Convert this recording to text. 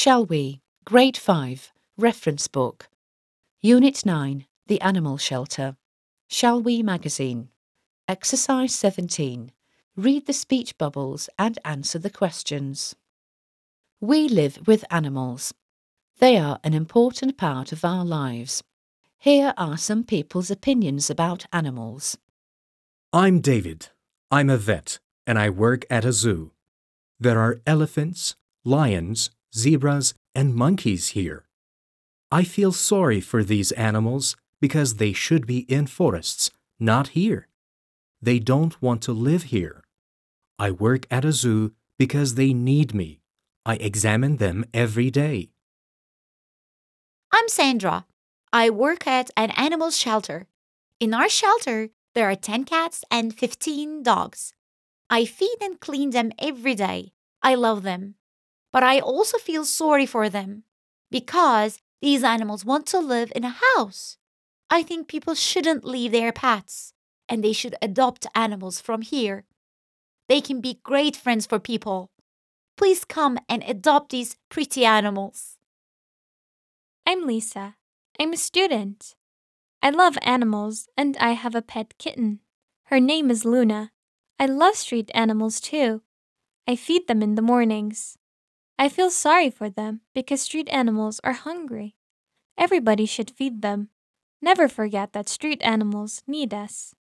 Shall We? Grade 5, Reference Book. Unit 9, The Animal Shelter. Shall We magazine. Exercise 17. Read the speech bubbles and answer the questions. We live with animals. They are an important part of our lives. Here are some people's opinions about animals. I'm David. I'm a vet, and I work at a zoo. There are elephants, lions, zebras, and monkeys here. I feel sorry for these animals because they should be in forests, not here. They don't want to live here. I work at a zoo because they need me. I examine them every day. I'm Sandra. I work at an animal shelter. In our shelter, there are 10 cats and 15 dogs. I feed and clean them every day. I love them. But I also feel sorry for them because these animals want to live in a house. I think people shouldn't leave their pets and they should adopt animals from here. They can be great friends for people. Please come and adopt these pretty animals. I'm Lisa. I'm a student. I love animals and I have a pet kitten. Her name is Luna. I love street animals too. I feed them in the mornings. I feel sorry for them because street animals are hungry. Everybody should feed them. Never forget that street animals need us.